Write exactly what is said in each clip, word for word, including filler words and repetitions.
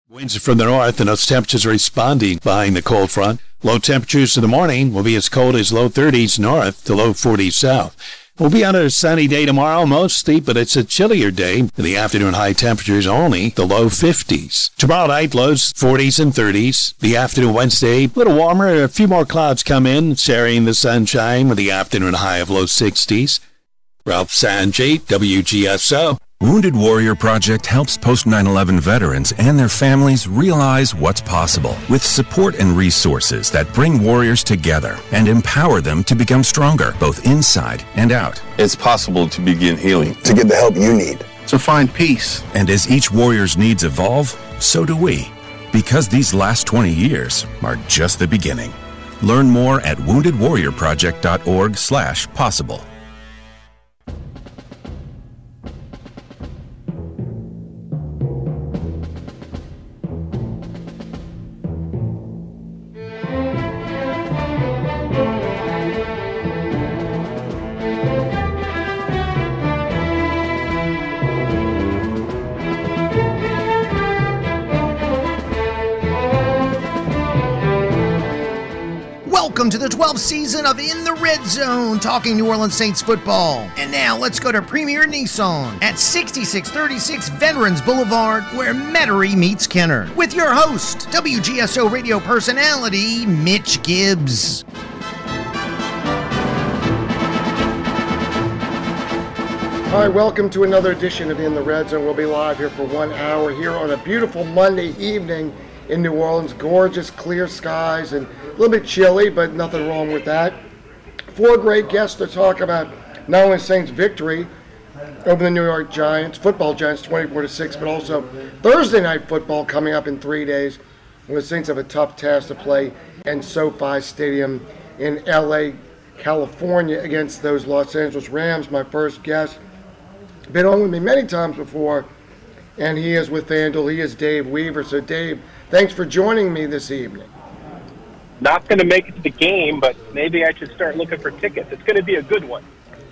Winds from the north, and those temperatures are responding behind the cold front. Low temperatures in the morning will be as cold as low thirties north to low forties south. We'll be on a sunny day tomorrow, mostly, but it's a chillier day. In the afternoon, high temperatures only the low fifties. Tomorrow night, lows forties and thirties. The afternoon Wednesday, a little warmer. A few more clouds come in, sharing the sunshine with the afternoon high of low sixties. Ralph Sanjay, W G S O. Wounded Warrior Project helps post nine eleven veterans and their families realize what's possible with support and resources that bring warriors together and empower them to become stronger, both inside and out. It's possible to begin healing, to get the help you need, to find peace. And as each warrior's needs evolve, so do we. Because these last twenty years are just the beginning. Learn more at wounded warrior project dot org slash possible. Welcome to the twelfth season of In the Red Zone, talking New Orleans Saints football. And now let's go to Premier Nissan at sixty-six thirty-six Veterans Boulevard, where Metairie meets Kenner, with your host, W G S O radio personality, Mitch Gibbs. All right, welcome to another edition of In the Red Zone. We'll be live here for one hour here on a beautiful Monday evening in New Orleans. Gorgeous, clear skies and a little bit chilly, but nothing wrong with that. Four great guests to talk about not only Saints' victory over the New York Giants, football Giants twenty-four to six, but also Thursday night football coming up in three days. And the Saints have a tough task to play in SoFi Stadium in L A, California against those Los Angeles Rams. My first guest, been on with me many times before, and he is with FanDuel. He is Dave Weaver. So, Dave, thanks for joining me this evening. Not going to make it to the game, but maybe I should start looking for tickets. It's going to be a good one.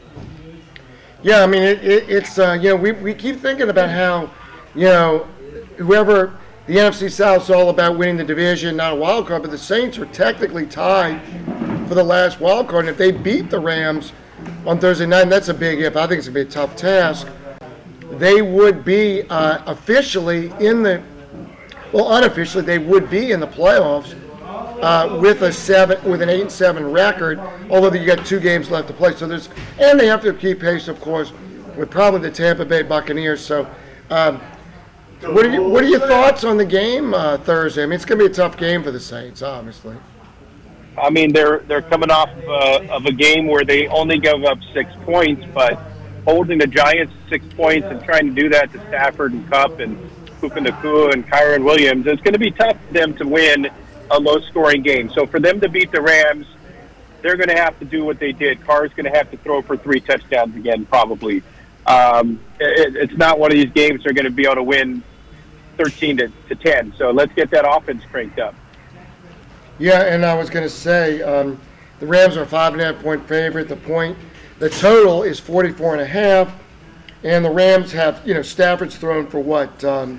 Yeah, I mean, it, it, it's, uh, you know, we, we keep thinking about how, you know, whoever, the N F C South is all about winning the division, not a wild card, but the Saints are technically tied for the last wild card. And if they beat the Rams on Thursday night, and that's a big if, I think it's going to be a tough task, they would be uh, officially in the, well, unofficially, they would be in the playoffs. Uh, with a seven, with an eight and seven record, although you got two games left to play. So there's, and they have to keep pace, of course, with probably the Tampa Bay Buccaneers. So, um, what are you, what are your thoughts on the game uh, Thursday? I mean, it's going to be a tough game for the Saints, obviously. I mean, they're they're coming off uh, of a game where they only gave up six points, but holding the Giants six points and trying to do that to Stafford and Kupp and Puka Nacua and Kyron Williams, it's going to be tough for them to win a low-scoring game. So for them to beat the Rams, they're going to have to do what they did. Carr's going to have to throw for three touchdowns again, probably. Um, it, it's not one of these games they're going to be able to win thirteen to ten. So let's get that offense cranked up. Yeah, and I was going to say, um, the Rams are a five and a half point favorite. The point, the total is forty-four and a half, and the Rams have, you know, Stafford's thrown for what, um,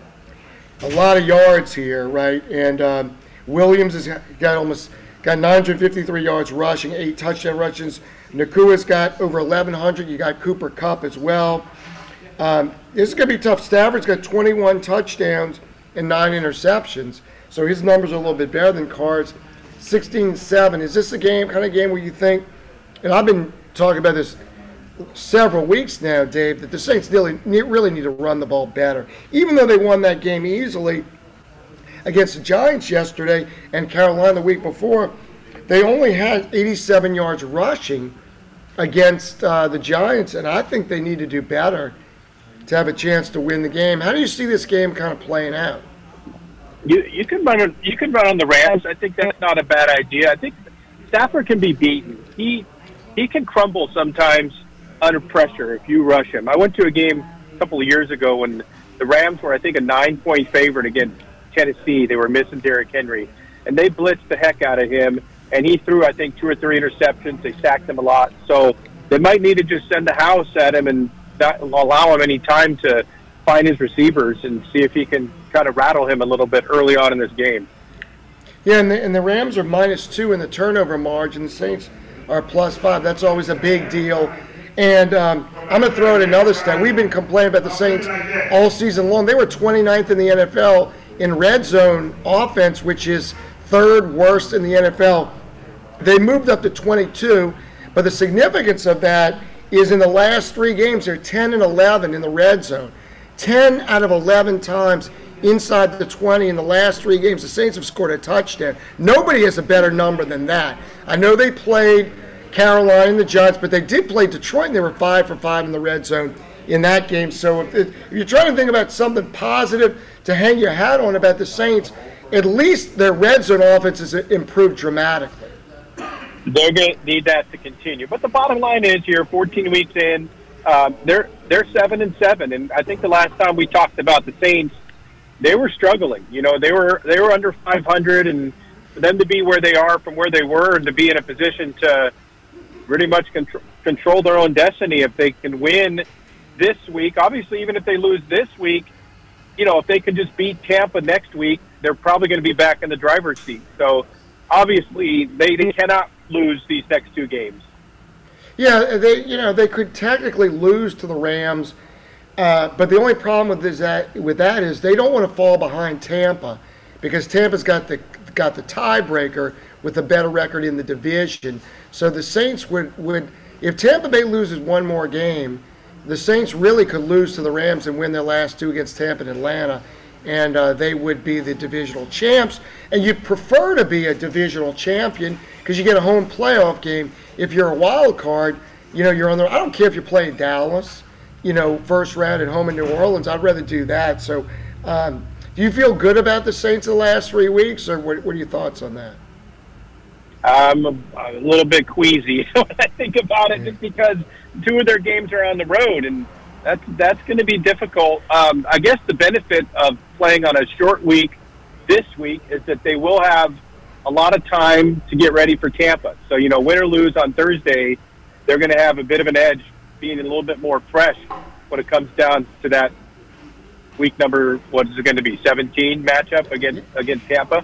a lot of yards here, right? And um, Williams has got almost got nine hundred fifty-three yards rushing, eight touchdown rushes. Nakua's got over eleven hundred. You got Cooper Kupp as well. Um, this is going to be tough. Stafford's got twenty-one touchdowns and nine interceptions, so his numbers are a little bit better than Carr's. sixteen seven. Is this a game, kind of game where you think, and I've been talking about this several weeks now, Dave, that the Saints really, really need to run the ball better. Even though they won that game easily against the Giants yesterday and Carolina the week before, they only had eighty-seven yards rushing against uh, the Giants, and I think they need to do better to have a chance to win the game. How do you see this game kind of playing out? You you can run you can run on the Rams. I think that's not a bad idea. I think Stafford can be beaten. He he can crumble sometimes under pressure if you rush him. I went to a game a couple of years ago when the Rams were, I think, a nine-point favorite against Tennessee. They were missing Derrick Henry, and they blitzed the heck out of him, and he threw, I think, two or three interceptions. They sacked him a lot. So they might need to just send the house at him and not allow him any time to find his receivers and see if he can kind of rattle him a little bit early on in this game. Yeah, and the, and the Rams are minus two in the turnover margin. The Saints are plus five. That's always a big deal. And um, I'm going to throw in another stat. We've been complaining about the Saints all season long. They were twenty-ninth in the N F L in red zone offense, which is third worst in the N F L. They moved up to twenty-two, but the significance of that is in the last three games, they're ten and eleven in the red zone. ten out of eleven times inside the twenty in the last three games, the Saints have scored a touchdown. Nobody has a better number than that. I know they played Carolina and the Giants, but they did play Detroit, and they were five for five in the red zone in that game. So if, if you're trying to think about something positive to hang your hat on about the Saints, at least their red zone offense has improved dramatically. They're going to need that to continue. But the bottom line is, you're fourteen weeks in, um, they're they're seven and seven, and I think the last time we talked about the Saints, they were struggling. You know, they were they were under five hundred, and for them to be where they are from where they were, and to be in a position to pretty much control, control their own destiny if they can win this week. Obviously, even if they lose this week, you know, if they can just beat Tampa next week, they're probably going to be back in the driver's seat. So, obviously, they, they cannot lose these next two games. Yeah, they you know they could technically lose to the Rams, uh, but the only problem with this, that with that is they don't want to fall behind Tampa, because Tampa's got the got the tiebreaker with a better record in the division. So the Saints would, would if Tampa Bay loses one more game, the Saints really could lose to the Rams and win their last two against Tampa and Atlanta, and uh, they would be the divisional champs. And you'd prefer to be a divisional champion because you get a home playoff game. If you're a wild card, you know, you're on the, I don't care if you're playing Dallas, you know, first round at home in New Orleans. I'd rather do that. So um, do you feel good about the Saints the last three weeks, or what, what are your thoughts on that? I'm a, a little bit queasy when I think about it, just because two of their games are on the road, and that's that's going to be difficult. Um, I guess the benefit of playing on a short week this week is that they will have a lot of time to get ready for Tampa. So, you know, win or lose on Thursday, they're going to have a bit of an edge, being a little bit more fresh when it comes down to that week number, what is it going to be, seventeen matchup against against Tampa?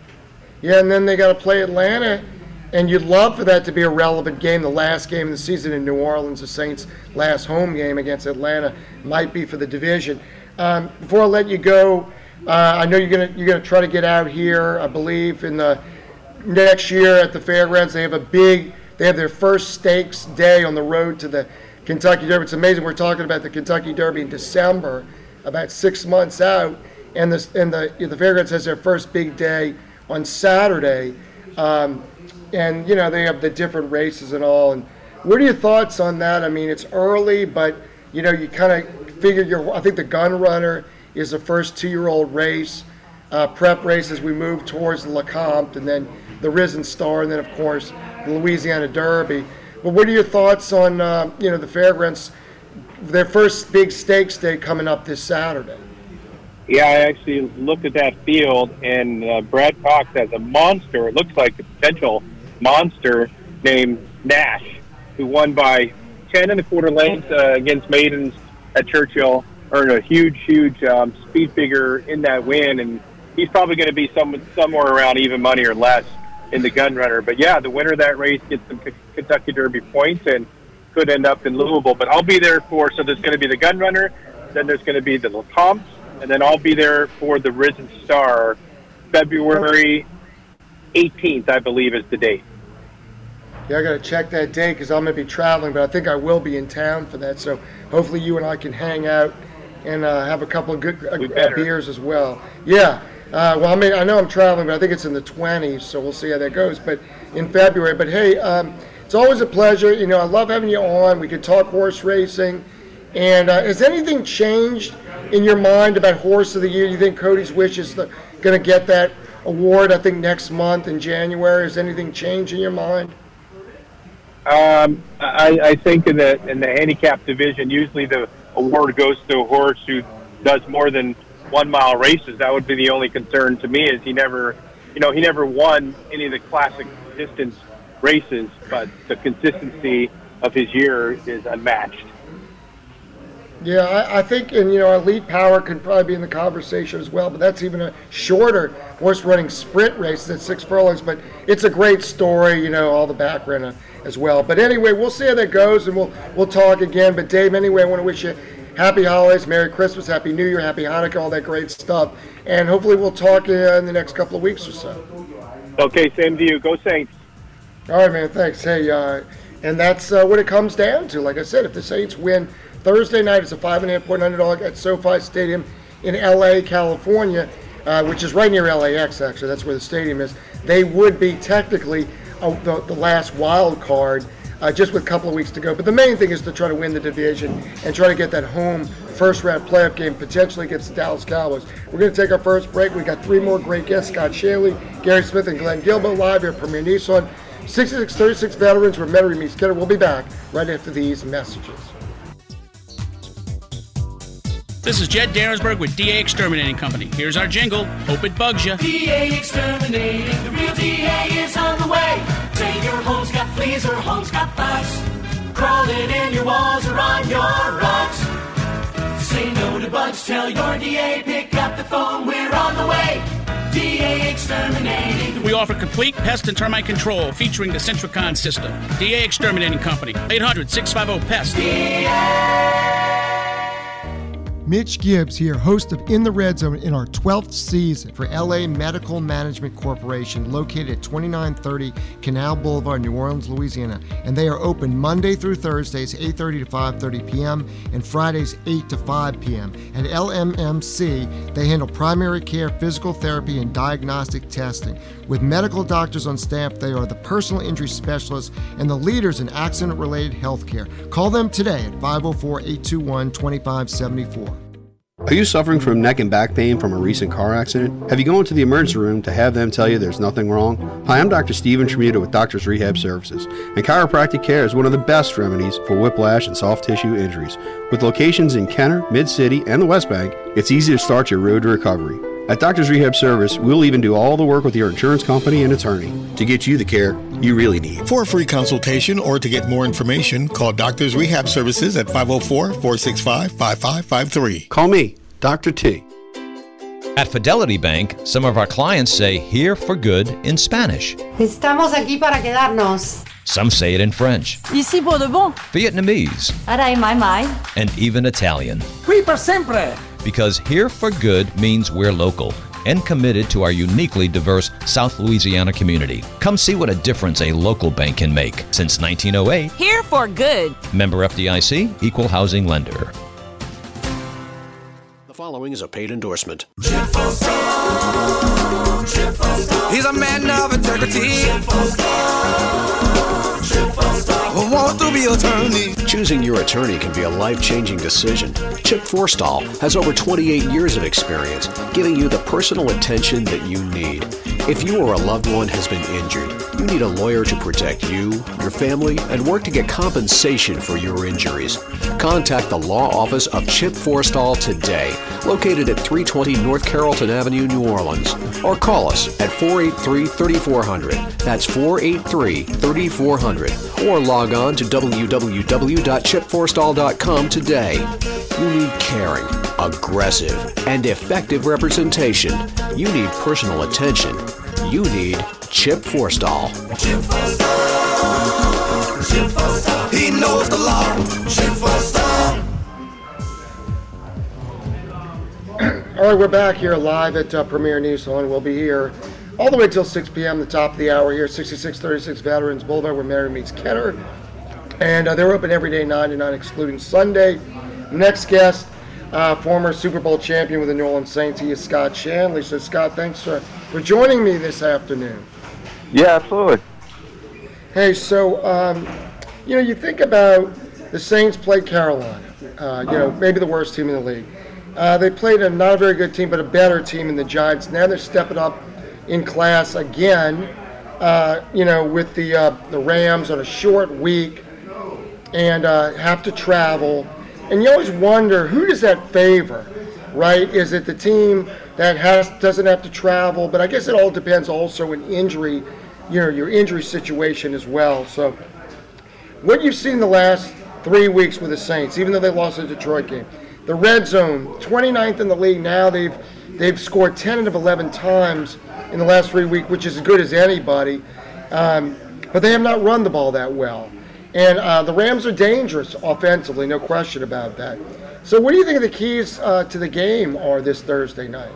Yeah, and then they got to play Atlanta, and you'd love for that to be a relevant game. The last game of the season in New Orleans, the Saints' last home game against Atlanta, might be for the division. Um, before I let you go, uh, I know you're gonna you're gonna try to get out here. I believe in the next year at the fairgrounds, they have a big they have their first stakes day on the road to the Kentucky Derby. It's amazing. We're talking about the Kentucky Derby in December, about six months out, and the and the the fairgrounds has their first big day on Saturday, um, and you know they have the different races and all. And what are your thoughts on that? I mean, it's early, but you know you kind of figure your. I think the Gun Runner is the first two-year-old race, uh, prep race as we move towards the Lecomte, and then the Risen Star, and then of course the Louisiana Derby. But what are your thoughts on uh, you know the fairgrounds, their first big stakes day coming up this Saturday? Yeah, I actually looked at that field, and uh, Brad Cox has a monster. It looks like a potential monster named Nash, who won by ten and a quarter lengths uh, against Maidens at Churchill. Earned a huge, huge um, speed figure in that win, and he's probably going to be some, somewhere around even money or less in the Gun Runner. But yeah, the winner of that race gets some K- Kentucky Derby points and could end up in Louisville. But I'll be there for, so there's going to be the Gun Runner, then there's going to be the Lecomte, and then I'll be there for the Risen Star. February eighteenth, I believe, is the date. Yeah, I got to check that date because I'm going to be traveling, but I think I will be in town for that. So hopefully you and I can hang out and uh, have a couple of good uh, beers as well. Yeah. Uh, well, I mean, I know I'm traveling, but I think it's in the twenties, so we'll see how that goes. But in February. But hey, um, it's always a pleasure. You know, I love having you on. We could talk horse racing. And uh, has anything changed in your mind about Horse of the Year? Do you think Cody's Wish is going to get that award, I think, next month in January? Has anything changed in your mind? Um, I, I think in the in the handicap division, usually the award goes to a horse who does more than one mile races. That would be the only concern to me, is he never, you know, he never won any of the classic distance races, but the consistency of his year is unmatched. Yeah, I, I think, and you know, Elite Power could probably be in the conversation as well, but that's even a shorter horse running sprint race at six furlongs. But it's a great story, you know, all the background uh, as well. But anyway, we'll see how that goes, and we'll we'll talk again. But Dave, anyway, I want to wish you happy holidays, Merry Christmas, Happy New Year, Happy Hanukkah, all that great stuff. And hopefully we'll talk uh, in the next couple of weeks or so. Okay, same to you. Go Saints. All right, man, thanks. Hey, uh, and that's uh, what it comes down to. Like I said, if the Saints win Thursday night, it's a five and a half point underdog at SoFi Stadium in L A, California, uh, which is right near L A X, actually. That's where the stadium is. They would be technically uh, the, the last wild card, uh, just with a couple of weeks to go. But the main thing is to try to win the division and try to get that home first round playoff game potentially against the Dallas Cowboys. We're going to take our first break. We got three more great guests: Scott Shanley, Gary Smith, and Glenn Gilbo live here at Premier Nissan. sixty-six thirty-six Veterans, where Metairie meets Kenner. We'll be back right after these messages. This is Jed Daresberg with D A Exterminating Company. Here's our jingle. Hope it bugs you. D A Exterminating, the real D A is on the way. Say your home's got fleas or home's got bugs, crawling in your walls or on your rugs. Say no to bugs, tell your D A, pick up the phone, we're on the way. D A Exterminating. We offer complete pest and termite control featuring the Centricon system. D A Exterminating Company. eight hundred, six five zero, P E S T. D A. Mitch Gibbs here, host of In the Red Zone in our twelfth season for L A Medical Management Corporation, located at twenty-nine thirty Canal Boulevard, New Orleans, Louisiana. And they are open Monday through Thursdays, eight thirty to five thirty p.m. and Fridays, eight to five p.m. At L M M C, they handle primary care, physical therapy, and diagnostic testing. With medical doctors on staff, they are the personal injury specialists and the leaders in accident-related health care. Call them today at five oh four, eight two one, two five seven four. Are you suffering from neck and back pain from a recent car accident? Have you gone to the emergency room to have them tell you there's nothing wrong? Hi, I'm Doctor Steven Tremuta with Doctors Rehab Services, and chiropractic care is one of the best remedies for whiplash and soft tissue injuries. With locations in Kenner, Mid-City, and the West Bank, it's easy to start your road to recovery. At Doctors Rehab Service, we'll even do all the work with your insurance company and attorney to get you the care you really need. For a free consultation or to get more information, call Doctors Rehab Services at five oh four, four six five, five five five three. Call me, Doctor T. At Fidelity Bank, some of our clients say "here for good" in Spanish. Estamos aquí para quedarnos. Some say it in French, Ici pour de bon. Vietnamese, Arai mai mai. and even Italian. Qui per sempre. Because "here for good" means we're local and committed to our uniquely diverse South Louisiana community. Come see what a difference a local bank can make. Since nineteen oh eight, Here for good. member F D I C, equal housing lender. The following is a paid endorsement. He's a man of integrity. Want to be attorney. Choosing your attorney can be a life-changing decision. Chip Forstall has over twenty-eight years of experience, giving you the personal attention that you need. If you or a loved one has been injured, you need a lawyer to protect you, your family, and work to get compensation for your injuries. Contact the law office of Chip Forstall today, located at three twenty North Carrollton Avenue, New Orleans, or call us at four eight three, three four zero zero. That's four eight three, three four zero zero. Or log on to w w w dot chip forstall dot com today. You need caring, aggressive, and effective representation. You need personal attention. You need Chip Forstall. Chip Forstall. Chip Forstall. He knows the law. Chip Forstall. All right, we're back here live at uh, Premier Nissan. We'll be here all the way till six p.m., the top of the hour here, sixty-six thirty-six Veterans Boulevard, where Metairie meets Kenner. And uh, they're open every day, nine to nine, excluding Sunday. Next guest, uh, former Super Bowl champion with the New Orleans Saints, he is Scott Shanley. So, Scott, thanks for, for joining me this afternoon. Yeah, absolutely. Hey, so, um, you know, you think about the Saints played Carolina, uh, you know, maybe the worst team in the league. Uh, they played a not a very good team, but a better team in the Giants. Now they're stepping up in class again, uh, you know, with the uh, the Rams on a short week and uh, have to travel. And you always wonder, who does that favor, right? Is it the team that has doesn't have to travel? But I guess it all depends also on injury, you know, your injury situation as well. So what you've seen the last three weeks with the Saints, even though they lost the Detroit game. The red zone, twenty-ninth in the league now. They've they've scored ten out of eleven times in the last three weeks, which is as good as anybody. Um, but they have not run the ball that well. And uh, the Rams are dangerous offensively, no question about that. So what do you think the keys uh, to the game are this Thursday night?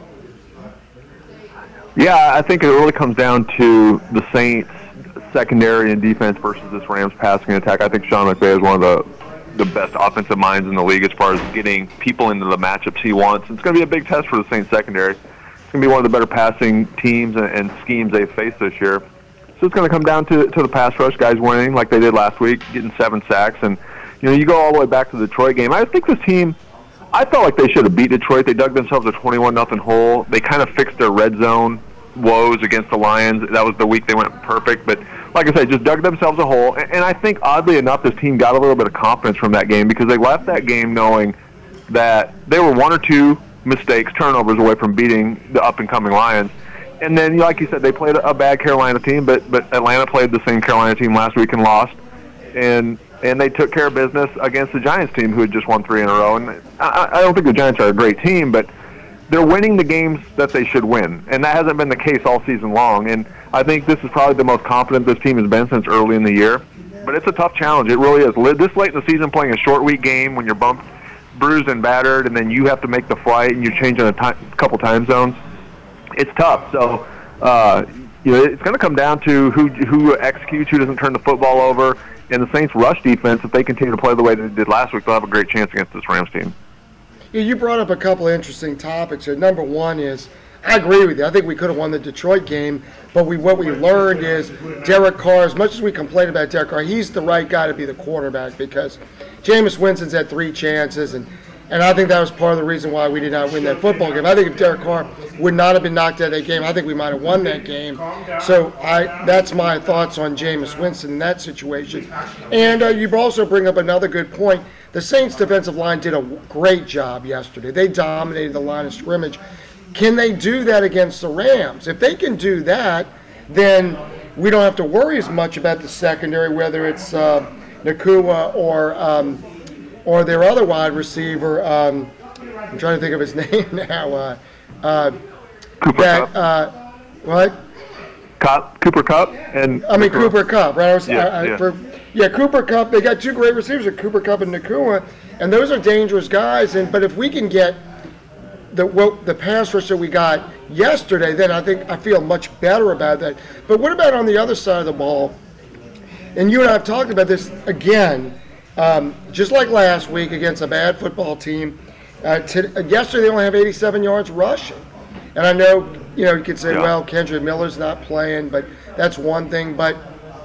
Yeah, I think it really comes down to the Saints secondary and defense versus this Rams passing attack. I think Sean McVay is one of the the best offensive minds in the league as far as getting people into the matchups he wants. It's going to be a big test for the Saints secondary. It's going to be one of the better passing teams and, and schemes they've faced this year. So it's going to come down to to the pass rush, guys winning like they did last week, getting seven sacks. And, you know, you go all the way back to the Detroit game. I think this team, I felt like they should have beat Detroit. They dug themselves a twenty-one nothing hole. They kind of fixed their red zone woes against the Lions. That was the week they went perfect. But like I said, just dug themselves a hole. And, and I think, oddly enough, this team got a little bit of confidence from that game because they left that game knowing that they were one or two mistakes, turnovers away from beating the up-and-coming Lions. And then, like you said, they played a bad Carolina team, but but Atlanta played the same Carolina team last week and lost. And and they took care of business against the Giants team, who had just won three in a row. And I, I don't think the Giants are a great team, but they're winning the games that they should win. And that hasn't been the case all season long. And I think this is probably the most confident this team has been since early in the year. But it's a tough challenge. It really is. This late in the season, playing a short week game when you're bumped, bruised, and battered, and then you have to make the flight and you're changing a time, couple time zones, it's tough. So, uh, you know, it's going to come down to who who executes, who doesn't turn the football over. And the Saints' rush defense, if they continue to play the way they did last week, they'll have a great chance against this Rams team. Yeah, you brought up a couple of interesting topics here. Number one is, I agree with you. I think we could have won the Detroit game, but we what we learned is Derek Carr, as much as we complain about Derek Carr, he's the right guy to be the quarterback because Jameis Winston's had three chances, and, and I think that was part of the reason why we did not win that football game. I think if Derek Carr would not have been knocked out of that game, I think we might have won that game. So I that's my thoughts on Jameis Winston in that situation. And uh, you also bring up another good point. The Saints' defensive line did a great job yesterday. They dominated the line of scrimmage. Can they do that against the Rams? If they can do that, then we don't have to worry as much about the secondary, whether it's uh, Nacua or um, or their other wide receiver. Um, I'm trying to think of his name now. Uh, uh, Cooper that, Kupp. Uh, what? Kupp, Cooper Kupp and I mean Cooper Kupp, right? I was, yeah, I, I, yeah. For, yeah, Cooper Kupp. They got two great receivers, Cooper Kupp and Nacua, and those are dangerous guys. And but if we can get the what, the pass rush that we got yesterday, then I think I feel much better about that. But what about on the other side of the ball? And you and I have talked about this again, um, just like last week against a bad football team. Uh, to, uh, yesterday they only have eighty-seven yards rushing, and I know you know you could say, yeah. well, Kendrick Miller's not playing, but that's one thing. But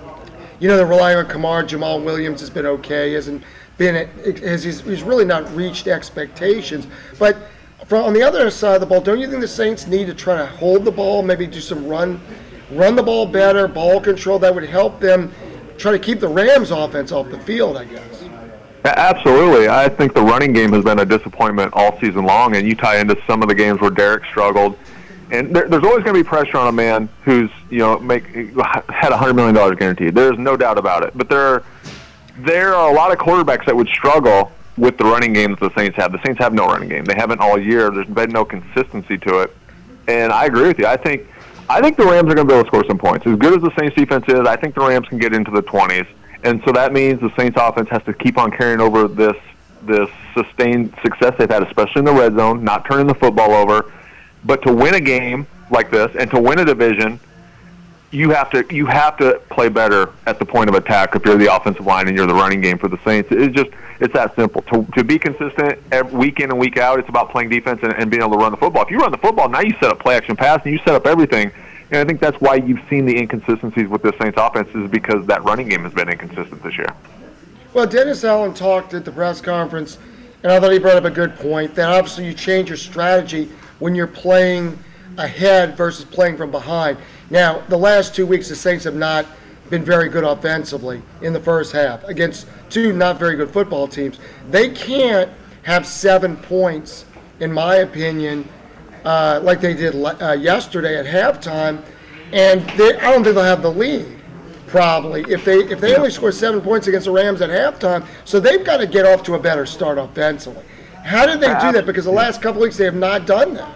you know they're relying on Kamar. Jamal Williams has been okay. He hasn't been has he's, he's really not reached expectations, but. From on the other side of the ball, don't you think the Saints need to try to hold the ball, maybe do some run, run the ball better, ball control? That would help them try to keep the Rams offense off the field, I guess. Absolutely. I think the running game has been a disappointment all season long, and you tie into some of the games where Derek struggled. And there, there's always going to be pressure on a man who's, you know, make had one hundred million dollars guaranteed. There's no doubt about it. But there are, there are a lot of quarterbacks that would struggle with the running game that the Saints have. The Saints have no running game. They haven't all year. There's been no consistency to it. And I agree with you. I think I think the Rams are going to be able to score some points. As good as the Saints defense is, I think the Rams can get into the twenties. And so that means the Saints offense has to keep on carrying over this this sustained success they've had, especially in the red zone, not turning the football over. But to win a game like this and to win a division, you have to you have to play better at the point of attack if you're the offensive line and you're the running game for the Saints. It's just it's that simple. To to be consistent every week in and week out, it's about playing defense and, and being able to run the football. If you run the football, now you set up play action pass and you set up everything. And I think that's why you've seen the inconsistencies with this Saints offense is because that running game has been inconsistent this year. Well, Dennis Allen talked at the press conference, and I thought he brought up a good point, that obviously you change your strategy when you're playing ahead versus playing from behind. Now, the last two weeks, the Saints have not been very good offensively in the first half against two not very good football teams. They can't have seven points, in my opinion, uh, like they did uh, yesterday at halftime, and they, I don't think they'll have the lead. probably, if they if they only score seven points against the Rams at halftime. So they've got to get off to a better start offensively. How did they do that? Because the last couple weeks they have not done that.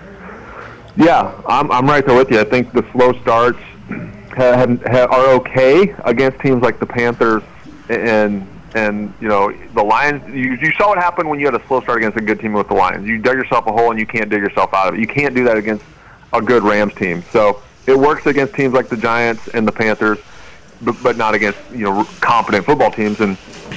Yeah, I'm I'm right there with you. I think the slow starts have, have, are okay against teams like the Panthers and and you know the Lions. You, you saw what happened when you had a slow start against a good team with the Lions. You dug yourself a hole and you can't dig yourself out of it. You can't do that against a good Rams team. So it works against teams like the Giants and the Panthers, but, but not against you know competent football teams. And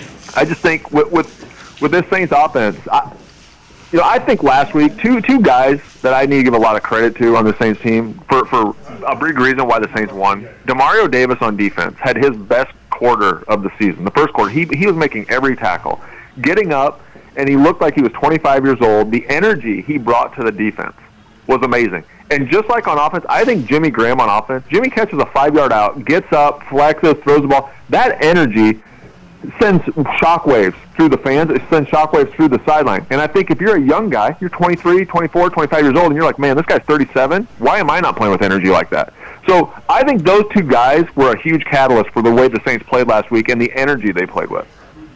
I just think with with, with this Saints offense, I, you know I think last week two two guys that I need to give a lot of credit to on the Saints team for for a big reason why the Saints won. Demario Davis on defense had his best quarter of the season. The first quarter, he he was making every tackle, getting up, and he looked like he was twenty-five years old. The energy he brought to the defense was amazing. And just like on offense, I think Jimmy Graham on offense, Jimmy catches a five-yard out, gets up, flexes, throws the ball. That energy sends shockwaves through the fans. It sends shockwaves through the sideline. And I think if you're a young guy, you're twenty-three, twenty-four, twenty-five years old, and you're like, man, this guy's thirty-seven. Why am I not playing with energy like that? So I think those two guys were a huge catalyst for the way the Saints played last week and the energy they played with.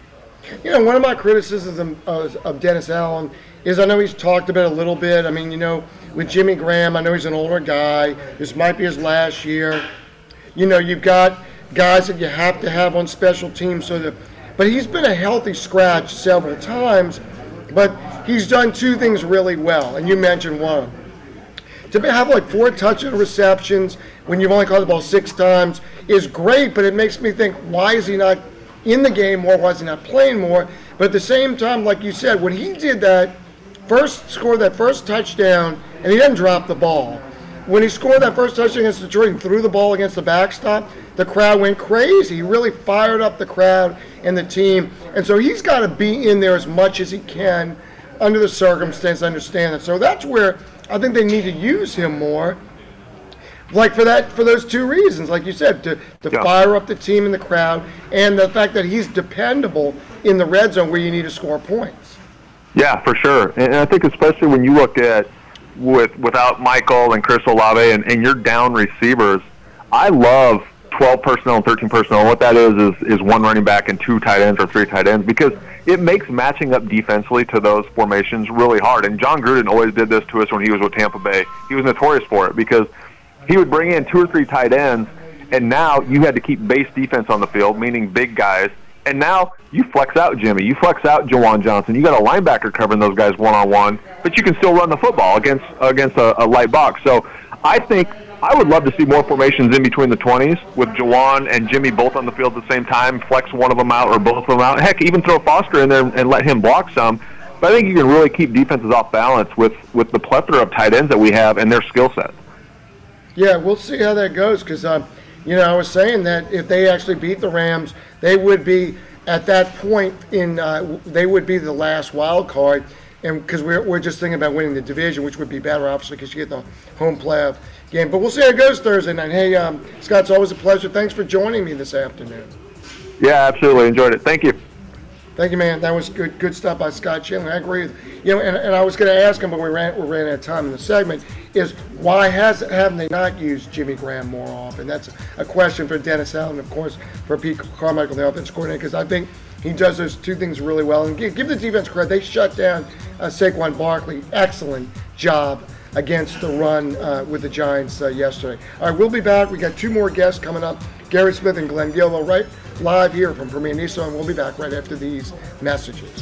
You know, one of my criticisms of, of Dennis Allen is I know he's talked about it a little bit. I mean, you know, with Jimmy Graham, I know he's an older guy. This might be his last year. You know, you've got guys that you have to have on special teams. So that, but he's been a healthy scratch several times, but he's done two things really well, and you mentioned one of them. To have like four touchdown receptions when you've only caught the ball six times is great, but it makes me think, why is he not in the game more? Why is he not playing more? But at the same time, like you said, when he did that, first scored that first touchdown, and he didn't drop the ball. When he scored that first touchdown against Detroit and threw the ball against the backstop, the crowd went crazy. He really fired up the crowd and the team. And so he's got to be in there as much as he can under the circumstance, understand it. So that's where I think they need to use him more. Like for that, for those two reasons, like you said, to, to yeah. fire up the team and the crowd, and the fact that he's dependable in the red zone where you need to score points. Yeah, for sure. And I think especially when you look at with without Michael and Chris Olave and, and your down receivers, I love twelve personnel and thirteen personnel. What that is is is one running back and two tight ends or three tight ends, because it makes matching up defensively to those formations really hard. And John Gruden always did this to us when he was with Tampa Bay. He was notorious for it because he would bring in two or three tight ends, and now you had to keep base defense on the field, meaning big guys. And now you flex out Jimmy, you flex out Jawan Johnson. You got a linebacker covering those guys one-on-one, but you can still run the football against against a, a light box. So I think I would love to see more formations in between the twenties with Jawan and Jimmy both on the field at the same time, flex one of them out or both of them out. Heck, even throw Foster in there and let him block some. But I think you can really keep defenses off balance with, with the plethora of tight ends that we have and their skill set. Yeah, we'll see how that goes because, um, you know, I was saying that if they actually beat the Rams, they would be at that point in uh, they would be the last wild card, and because we're we're just thinking about winning the division, which would be better, obviously, because you get the home playoff game. But we'll see how it goes Thursday night. Hey, um, Scott, it's always a pleasure. Thanks for joining me this afternoon. Yeah, absolutely. Enjoyed it. Thank you. Thank you, man. That was good good stuff by Scott Chandler. I agree with you. Know, and, and I was going to ask him, but we ran we ran out of time in the segment, is why has haven't they not used Jimmy Graham more often? That's a question for Dennis Allen, of course, for Pete Carmichael, the offense coordinator, because I think he does those two things really well. And give, give the defense credit. They shut down uh, Saquon Barkley. Excellent job against the run uh, with the Giants uh, yesterday. All right, we'll be back. We got two more guests coming up, Gary Smith and Glenn Gilbo, right live here from Premier Nissan. We'll be back right after these messages.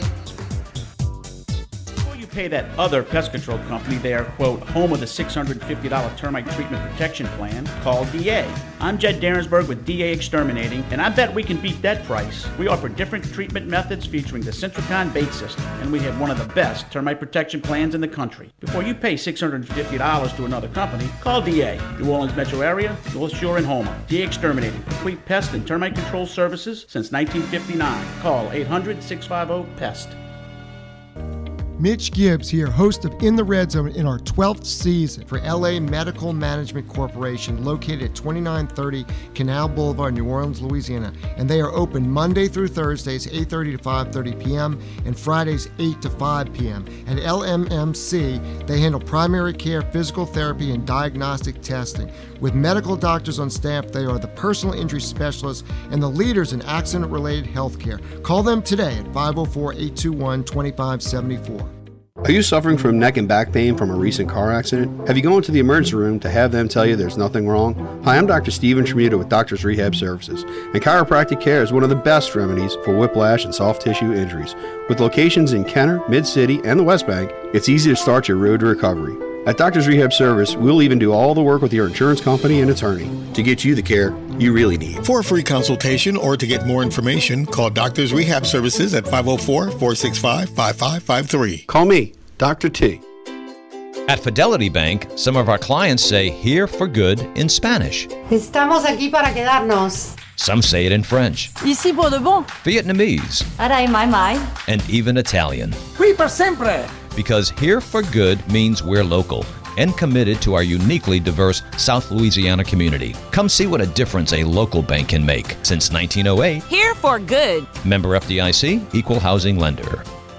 Pay that other pest control company they are, quote, home of the six hundred fifty dollars termite treatment protection plan, call D A. I'm Jed Darensberg with D A Exterminating, and I bet we can beat that price. We offer different treatment methods featuring the Centricon bait system, and we have one of the best termite protection plans in the country. Before you pay six hundred fifty dollars to another company, call D A. New Orleans metro area, North Shore, and Houma. D A Exterminating, complete pest and termite control services since nineteen fifty-nine. Call eight hundred, six five zero, P E S T. Mitch Gibbs here, host of In the Red Zone in our twelfth season for L A Medical Management Corporation, located at twenty-nine thirty Canal Boulevard, New Orleans, Louisiana. And they are open Monday through Thursdays, eight thirty to five thirty p.m. and Fridays, eight to five p.m. At L M M C, they handle primary care, physical therapy, and diagnostic testing. With medical doctors on staff, they are the personal injury specialists and the leaders in accident-related health care. Call them today at five oh four, eight two one, two five seven four. Are you suffering from neck and back pain from a recent car accident? Have you gone to the emergency room to have them tell you there's nothing wrong? Hi, I'm Doctor Steven Tremuta with Doctors Rehab Services, and chiropractic care is one of the best remedies for whiplash and soft tissue injuries. With locations in Kenner, Mid-City, and the West Bank, it's easy to start your road to recovery. At Doctors Rehab Service, we'll even do all the work with your insurance company and attorney to get you the care you really need. For a free consultation or to get more information, call Doctors Rehab Services at five oh four, four six five, five five five three. Call me, Doctor T. At Fidelity Bank, some of our clients say here for good in Spanish. Estamos aquí para quedarnos. Some say it in French, Ici pour de bon. Vietnamese, Aray mai mai. and even Italian. Oui, per sempre. Because here for good means we're local and committed to our uniquely diverse South Louisiana community. Come see what a difference a local bank can make. Since nineteen oh eight, Here for good. member F D I C, equal housing lender.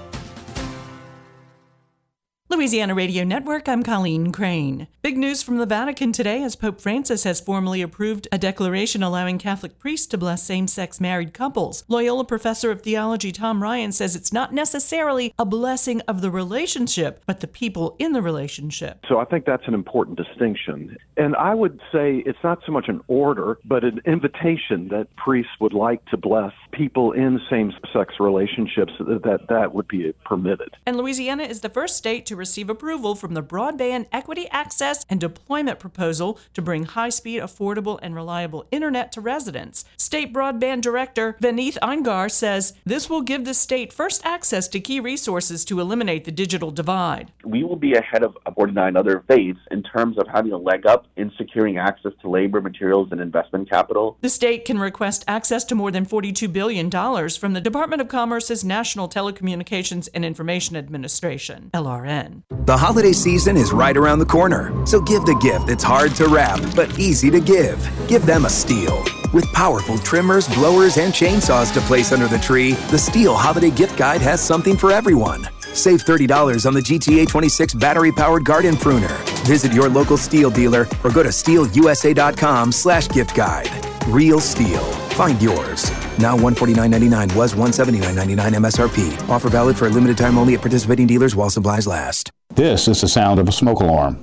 Louisiana Radio Network, I'm Colleen Crane. Big news from the Vatican today as Pope Francis has formally approved a declaration allowing Catholic priests to bless same-sex married couples. Loyola professor of theology Tom Ryan says it's not necessarily a blessing of the relationship, but the people in the relationship. So I think that's an important distinction. And I would say it's not so much an order, but an invitation that priests would like to bless people in same-sex relationships, that that would be permitted. And Louisiana is the first state to receive approval from the Broadband Equity Access and Deployment Proposal to bring high-speed, affordable, and reliable internet to residents. State Broadband Director Vineeth Eingar says this will give the state first access to key resources to eliminate the digital divide. We will be ahead of forty-nine other states in terms of having a leg up in securing access to labor, materials, and investment capital. The state can request access to more than forty-two billion dollars from the Department of Commerce's National Telecommunications and Information Administration, L R N. The holiday season is right around the corner, so give the gift that's hard to wrap but easy to give. Give them a Stihl. With powerful trimmers, blowers, and chainsaws to place under the tree, the Stihl Holiday Gift Guide has something for everyone. Save thirty dollars on the G T A twenty-six battery-powered garden pruner. Visit your local Stihl dealer or go to stihl u s a dot com slash gift guide. Real Stihl. Find yours. Now one hundred forty-nine dollars and ninety-nine cents was one hundred seventy-nine dollars and ninety-nine cents M S R P. Offer valid for a limited time only at participating dealers while supplies last. This is the sound of a smoke alarm.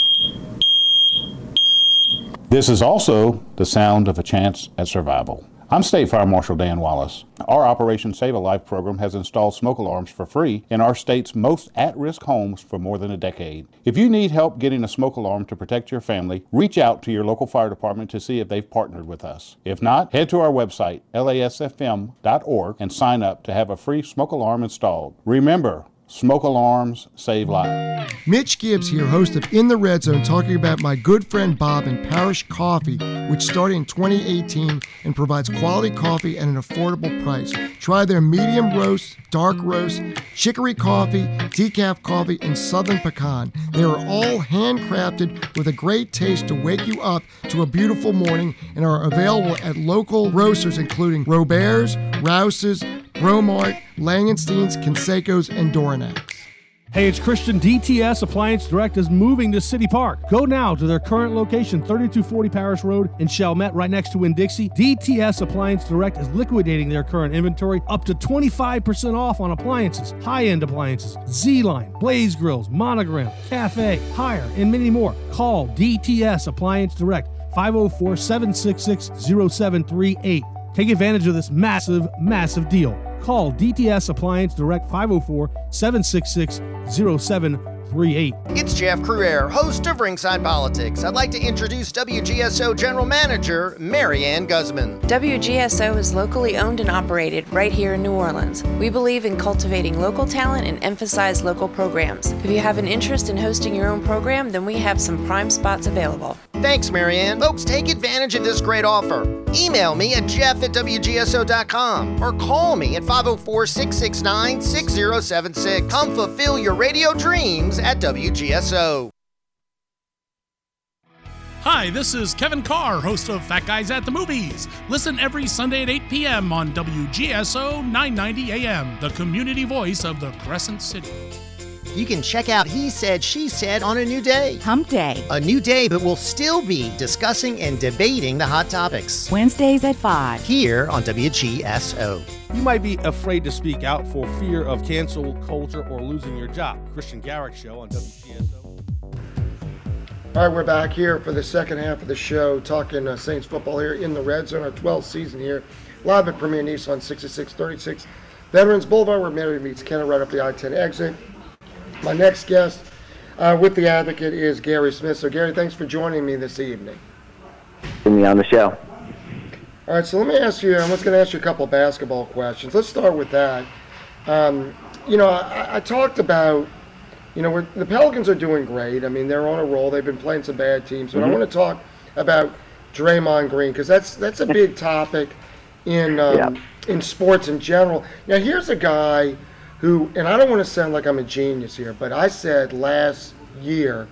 This is also the sound of a chance at survival. I'm State Fire Marshal Dan Wallace. Our Operation Save a Life program has installed smoke alarms for free in our state's most at-risk homes for more than a decade. If you need help getting a smoke alarm to protect your family, reach out to your local fire department to see if they've partnered with us. If not, head to our website, L A S F M dot org, and sign up to have a free smoke alarm installed. Remember, smoke alarms save lives. Mitch Gibbs here, host of In the Red Zone, talking about my good friend Bob and Parish Coffee, which started in twenty eighteen and provides quality coffee at an affordable price. Try their medium roast, dark roast, chicory coffee, decaf coffee, and southern pecan. They are all handcrafted with a great taste to wake you up to a beautiful morning and are available at local roasters including Robert's, Rouse's, Bromart, Langenstein's, Canseco's, and Doronac's. Hey, it's Christian. D T S Appliance Direct is moving to City Park. Go now to their current location, thirty-two forty Parish Road in Chalmette, right next to Winn-Dixie. D T S Appliance Direct is liquidating their current inventory up to twenty-five percent off on appliances, high-end appliances, Z-Line, Blaze Grills, Monogram, Cafe, Hire, and many more. Call D T S Appliance Direct, five oh four, seven six six, oh seven three eight. Take advantage of this massive, massive deal. Call D T S Appliance Direct, five oh four, seven six six, oh seven three eight. It's Jeff Cruer, host of Ringside Politics. I'd like to introduce W G S O General Manager Mary Ann Guzman. W G S O is locally owned and operated right here in New Orleans. We believe in cultivating local talent and emphasize local programs. If you have an interest in hosting your own program, then we have some prime spots available. Thanks, Mary Ann. Folks, take advantage of this great offer. Email me at jeff at w g s o dot com or call me at five oh four, six six nine, six oh seven six. Come fulfill your radio dreams at W G S O. Hi, this is Kevin Carr, host of Fat Guys at the Movies. Listen every Sunday at eight p.m. on W G S O nine ninety A M, the community voice of the Crescent City. You can check out He Said, She Said on a new day. Hump Day. A new day, but we'll still be discussing and debating the hot topics. Wednesdays at five. Here on W G S O. You might be afraid to speak out for fear of cancel culture or losing your job. Christian Garrick Show on W G S O. All right, we're back here for the second half of the show, talking uh, Saints football here in the Red Zone, our twelfth season here, live at Premier Nissan, sixty-six thirty-six Veterans Boulevard, where Mary meets Kenna, right up the I ten exit. My next guest uh, with the Advocate is Gary Smith. So, Gary, thanks for joining me this evening. Put me on the show. All right, so let me ask you, I'm just going to ask you a couple of basketball questions. Let's start with that. Um, you know, I, I talked about, you know, we're, the Pelicans are doing great. I mean, they're on a roll. They've been playing some bad teams. But mm-hmm. I want to talk about Draymond Green, because that's that's a big topic in um, yeah. in sports in general. Now, here's a guy who, and I don't want to sound like I'm a genius here, but I said last year,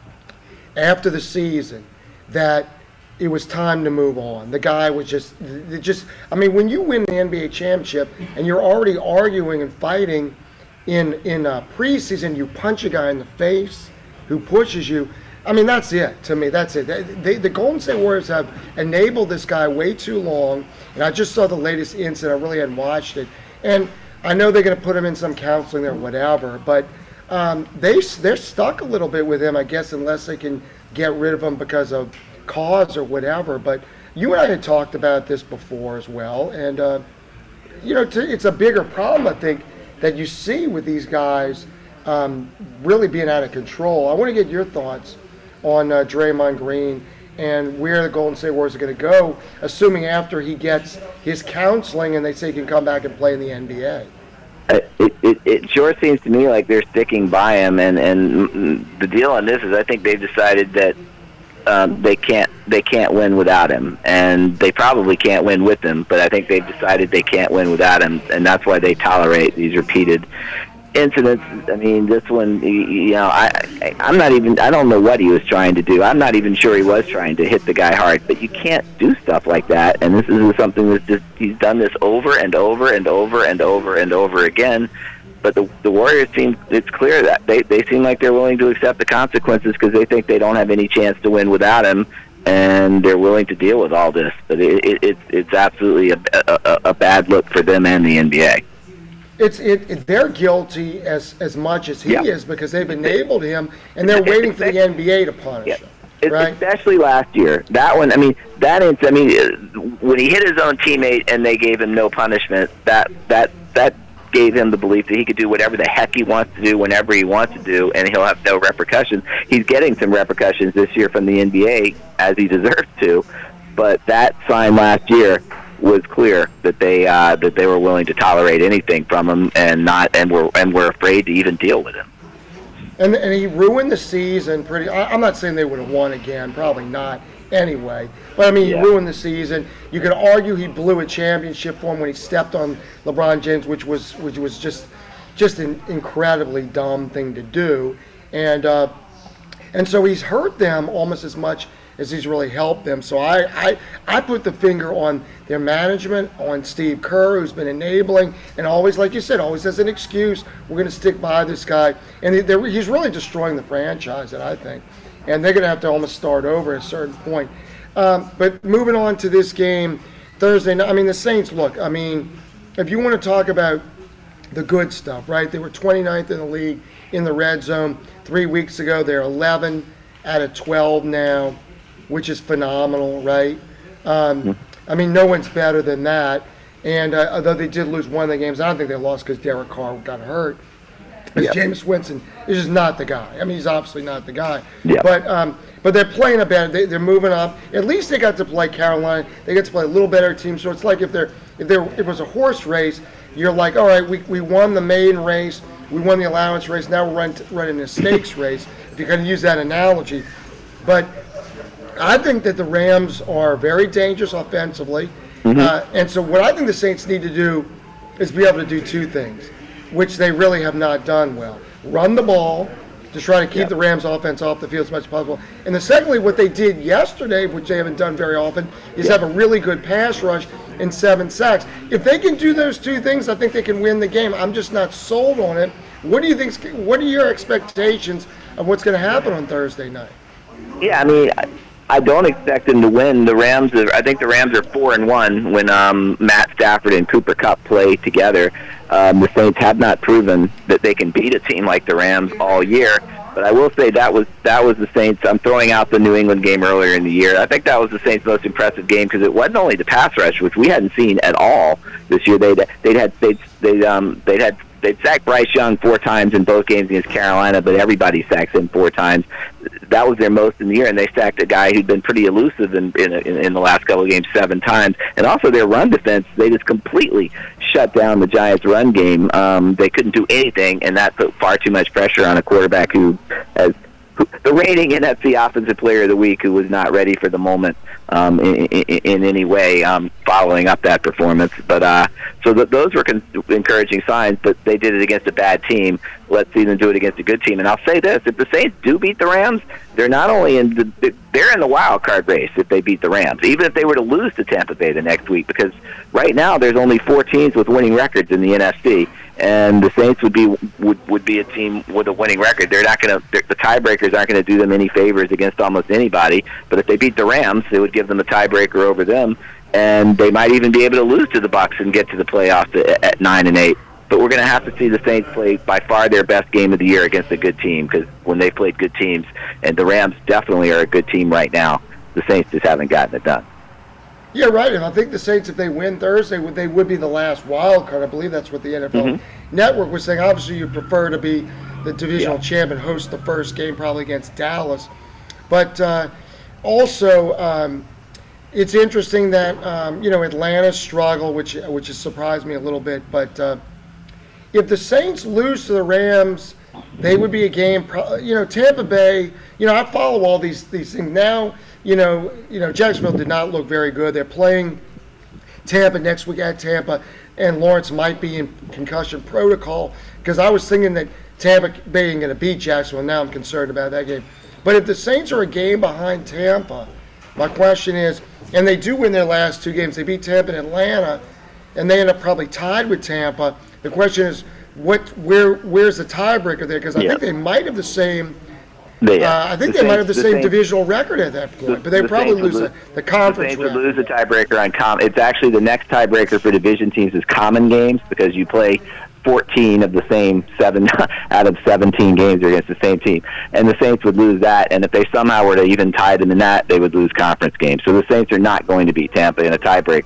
after the season, that it was time to move on. The guy was just, just. I mean, when you win the N B A championship and you're already arguing and fighting in in a preseason, you punch a guy in the face who pushes you. I mean, that's it to me. That's it. They, they, the Golden State Warriors have enabled this guy way too long, and I just saw the latest incident. I really hadn't watched it, and I know they're going to put him in some counseling or whatever, but um, they, they're stuck a little bit with him, I guess, unless they can get rid of him because of cause or whatever. But you and I had talked about this before as well, and, uh, you know, to, it's a bigger problem, I think, that you see with these guys um, really being out of control. I want to get your thoughts on uh, Draymond Green and where the Golden State Warriors are going to go, assuming after he gets his counseling and they say he can come back and play in the N B A. It, it, it sure seems to me like they're sticking by him, and, and the deal on this is I think they've decided that um, they can't they can't win without him, and they probably can't win with him, but I think they've decided they can't win without him, and that's why they tolerate these repeated incidents. I mean, this one, you know, I, I, I'm not even, I don't know what he was trying to do. I'm not even sure he was trying to hit the guy hard, but you can't do stuff like that. And this is something that just, he's done this over and over and over and over and over again. But the, the Warriors seem, it's clear that they, they seem like they're willing to accept the consequences because they think they don't have any chance to win without him, and they're willing to deal with all this. But it, it, it it's absolutely a, a, a bad look for them and the N B A. It's it, it. They're guilty as as much as he yeah. is because they've enabled him, and they're waiting for the N B A to punish yeah. him. Right? Especially last year. That one. I mean, that. I mean, when he hit his own teammate and they gave him no punishment, that that that gave him the belief that he could do whatever the heck he wants to do whenever he wants to do, and he'll have no repercussions. He's getting some repercussions this year from the N B A as he deserves to, but that sign last year was clear that they uh, that they were willing to tolerate anything from him and not and were and were afraid to even deal with him. And and he ruined the season pretty. I, I'm not saying they would have won again, probably not anyway. But I mean, yeah. he ruined the season. You could argue he blew a championship for him when he stepped on LeBron James, which was which was just just an incredibly dumb thing to do. And uh, and so he's hurt them almost as much as he's really helped them. So I, I, I put the finger on their management, on Steve Kerr, who's been enabling, and always, like you said, always as an excuse, we're going to stick by this guy. And he's really destroying the franchise, I think. And they're going to have to almost start over at a certain point. Um, but moving on to this game Thursday night, I mean, the Saints, look, I mean, if you want to talk about the good stuff, right? They were twenty-ninth in the league in the red zone three weeks ago. They're eleven out of twelve now, which is phenomenal, right? Um, I mean, no one's better than that. And uh, although they did lose one of the games, I don't think they lost because Derek Carr got hurt. Because Yep. Jameis Winston is just not the guy. I mean, he's obviously not the guy. Yep. But um, but they're playing a better. They, they're moving up. At least they got to play Carolina. They get to play a little better team. So it's like if they're if they're if it was a horse race, you're like, all right, we we won the maiden race, we won the allowance race. Now we're running running the stakes race. If you're going to use that analogy, but I think that the Rams are very dangerous offensively. Mm-hmm. Uh, and so what I think the Saints need to do is be able to do two things, which they really have not done well. Run the ball to try to keep Yeah. the Rams offense off the field as much as possible. And then secondly, what they did yesterday, which they haven't done very often, is Yeah. have a really good pass rush and seven sacks. If they can do those two things, I think they can win the game. I'm just not sold on it. What do you think? What are your expectations of what's going to happen on Thursday night? Yeah, I mean, I, I don't expect them to win. The Rams, are, I think the Rams are four and one when um, Matt Stafford and Cooper Kupp play together. Um, the Saints have not proven that they can beat a team like the Rams all year. But I will say that was that was the Saints. I'm throwing out the New England game earlier in the year. I think that was the Saints' most impressive game because it wasn't only the pass rush, which we hadn't seen at all this year. They'd they'd had they'd they'd um they'd had they'd sacked Bryce Young four times in both games against Carolina, but everybody sacks him four times. That was their most in the year, and they sacked a guy who'd been pretty elusive in in, in the last couple of games seven times. And also their run defense, they just completely shut down the Giants' run game. Um, they couldn't do anything, and that put far too much pressure on a quarterback who has who, the reigning N F C Offensive Player of the Week, who was not ready for the moment um, in, in, in any way um, following up that performance. But uh, so th- those were con- encouraging signs, but they did it against a bad team. Let's see them do it against a good team. And I'll say this, if the Saints do beat the Rams, they're not only in the, they're in the wild card race if they beat the Rams, even if they were to lose to Tampa Bay the next week, because right now there's only four teams with winning records in the N F C, and the Saints would be would, would be a team with a winning record. They're not going to the tiebreakers aren't going to do them any favors against almost anybody, but if they beat the Rams, it would give them a tiebreaker over them, and they might even be able to lose to the Bucs and get to the playoffs at, at nine and eight. But we're going to have to see the Saints play by far their best game of the year against a good team, because when they played good teams, and the Rams definitely are a good team right now, the Saints just haven't gotten it done. Yeah, right. And I think the Saints, if they win Thursday, would they would be the last wild card. I believe that's what the N F L Mm-hmm. Network was saying. Obviously, you prefer to be the divisional Yeah. champ and host the first game probably against Dallas. But uh, also, um, it's interesting that um, you know Atlanta's struggle, which which has surprised me a little bit. But uh, if the Saints lose to the Rams, they would be a game. Pro- you know, Tampa Bay. You know, I follow all these these things now. You know, you know, Jacksonville did not look very good. They're playing Tampa next week at Tampa, and Lawrence might be in concussion protocol, because I was thinking that Tampa Bay ain't going to beat Jacksonville. Now I'm concerned about that game. But if the Saints are a game behind Tampa, my question is, and they do win their last two games, they beat Tampa and Atlanta, and they end up probably tied with Tampa. The question is, what, where, where's the tiebreaker there? Because I Yeah. think they might have the same. They, Uh, I think the they might have the, Saints- same Saints- divisional record at that point, the- but they the probably Saints would lose the, lose- the conference The Saints would record. lose the tiebreaker on com. It's actually the next tiebreaker for division teams is common games, because you play fourteen of the same seven out of seventeen games are against the same team, and the Saints would lose that. And if they somehow were to even tie them in that, they would lose conference games. So the Saints are not going to beat Tampa in a tiebreak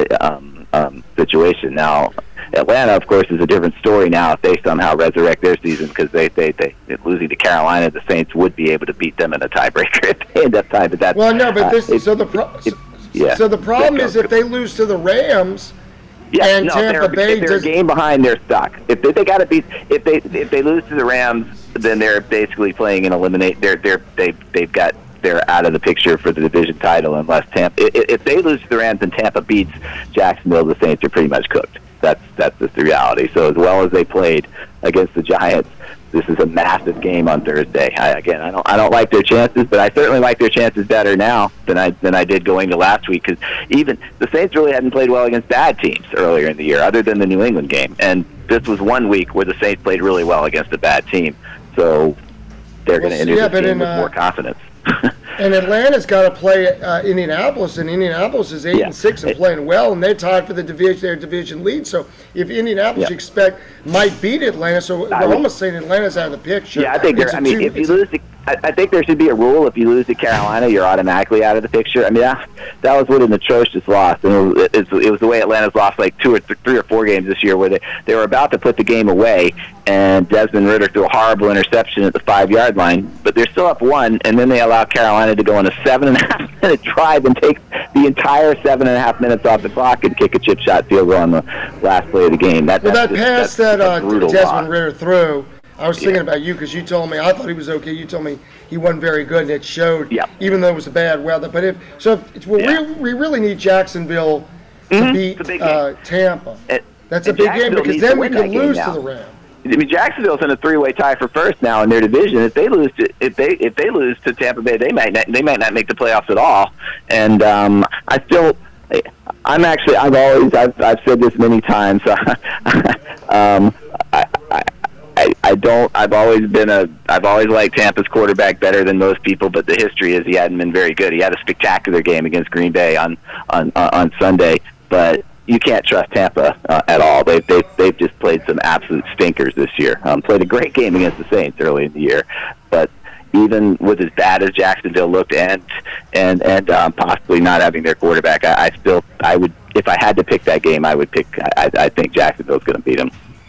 um, um, situation. Now, Atlanta, of course, is a different story now if they somehow resurrect their season, because they, they, they, losing to Carolina, the Saints would be able to beat them in a tiebreaker if they end up tied. But that's, Well, no, but this uh, so the pro- it- yeah. so the problem Yeah, is if they lose to the Rams, Yeah, and no, Tampa they're, Bay if they're does- a game behind, they're stuck. If they, they got to beat, if they if they lose to the Rams, then they're basically playing an eliminate. They're they're they they've got they're out of the picture for the division title unless Tampa. If, if they lose to the Rams and Tampa beats Jacksonville, the Saints are pretty much cooked. That's that's just the reality. So as well as they played against the Giants, this is a massive game on Thursday. I, again, I don't I don't like their chances, but I certainly like their chances better now than I than I did going to last week, because even the Saints really hadn't played well against bad teams earlier in the year, other than the New England game. And this was one week where the Saints played really well against a bad team, so they're going to enter yeah, this but game in, with uh, more confidence. and Atlanta's got to play uh, Indianapolis, and Indianapolis is eight Yeah. and six and playing well, and they're tied for the division their division lead. So if Indianapolis, Yeah. you expect, might beat Atlanta, so I we're would- almost saying Atlanta's out of the picture. Yeah, I think It's they're. a I mean, two- if you it's a- lose to I, I think there should be a rule: if you lose to Carolina, you're automatically out of the picture. I mean, that, that was what an atrocious loss, and it was, it, it was the way Atlanta's lost like two or th- three or four games this year, where they they were about to put the game away, and Desmond Ridder threw a horrible interception at the five-yard line, but they're still up one, and then they allow Carolina to go on a seven and a half minute drive and take the entire seven and a half minutes off the clock and kick a chip shot field goal on the last play of the game. That, well, that just, pass that's that uh, Desmond loss. Ridder threw, I was thinking about you because you told me, I thought he was okay. You told me he wasn't very good, and it showed, yep. even though it was a bad weather. But if so, if it's, well, yeah. we, we really need Jacksonville to mm-hmm. beat uh, Tampa. It, That's a big game because then we can lose to the Rams. I mean, Jacksonville's in a three-way tie for first now in their division. If they lose to if they if they lose to Tampa Bay, they might not, they might not make the playoffs at all. And um, I still, I'm actually I've always I've I've said this many times. um, I, I I I don't I've always been a I've always liked Tampa's quarterback better than most people, but the history is he hadn't been very good. He had a spectacular game against Green Bay on on on Sunday, but you can't trust Tampa uh, at all. They've, they've, they've just played some absolute stinkers this year. Um, played a great game against the Saints early in the year, but even with as bad as Jacksonville looked and and and um, possibly not having their quarterback, I, I still I would if I had to pick that game, I would pick. I, I think Jacksonville's going to beat them.